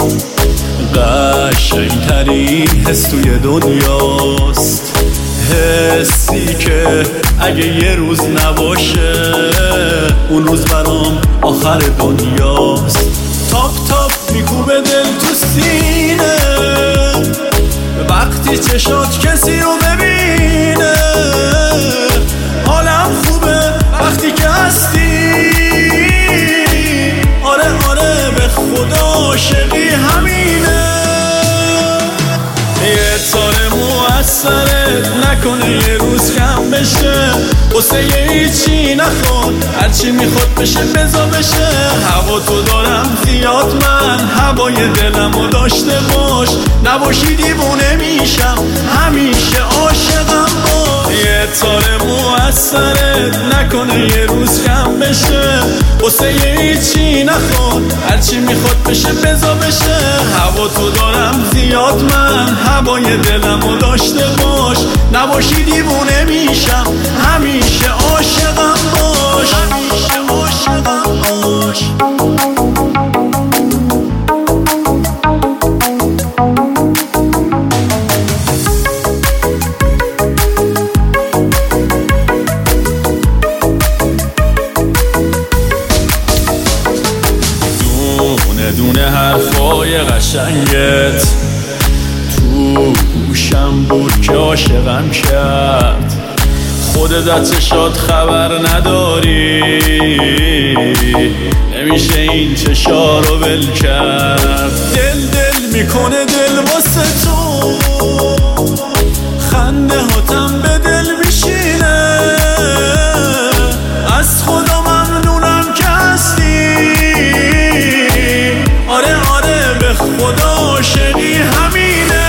قشنگترین حس توی دنیاست، حسی که اگه یه روز نباشه اون روز برام آخر دنیاست. تاپ تاپ میکوبه دل تو سینه وقتی چشات کسی رو ببینه، حالم خوبه وقتی که هستی. آره آره به خدا عاشقی همینه. یه تار موثرت نکنه یه روز کم بشه، واسه یه هیچی نخواد هرچی میخواد بشه بزا بشه. هوا تو دارم زیاد من هوای دلمو داشته باش، نباشی دیوونه میشم همیشه عاشقم باش. یه تار موثرت نکنه یه روز کم بشه، واسه یه هیچی نخواد هرچی میخواد بشه بزا بشه. هوا تو دارم زیاد من هوای دلمو داشته باش، نباشی دیوونه میشم همیشه عاشقم باش، همیشه عاشقم باش. دونه دونه حرفای قشنگت تو گوشم بود که عاشقم کرد، خودت از چشات خبر نداری، نمیشه این چشا رو ول کرد. دل دل میکنه دل واسه تو، خنده هاتم به دل میشینه، از خدا ممنونم که هستی. آره آره به خدا عاشقی همینه.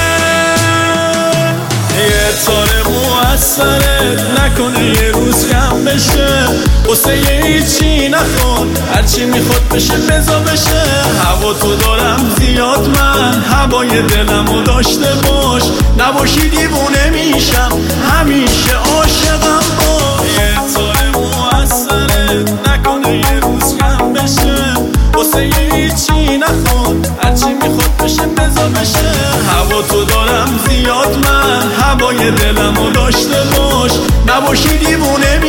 یه تار موثرت نکنه یه روز کم بشه، واسه یه هیچی نخواد هرچی میخواد بشه بزا بشه. هوا تو دارم زیاد من هوای دلمو داشته باش، نباشی دیوونه میشم همیشه عاشقم باش. یه تار موثرت نکنه یه روز کم بشه، واسه یه هیچی نخواد هرچی میخواد بشه بزا بشه. هوا تو دارم زیاد من هوای دلمو داشته باش، نباشی دیوونه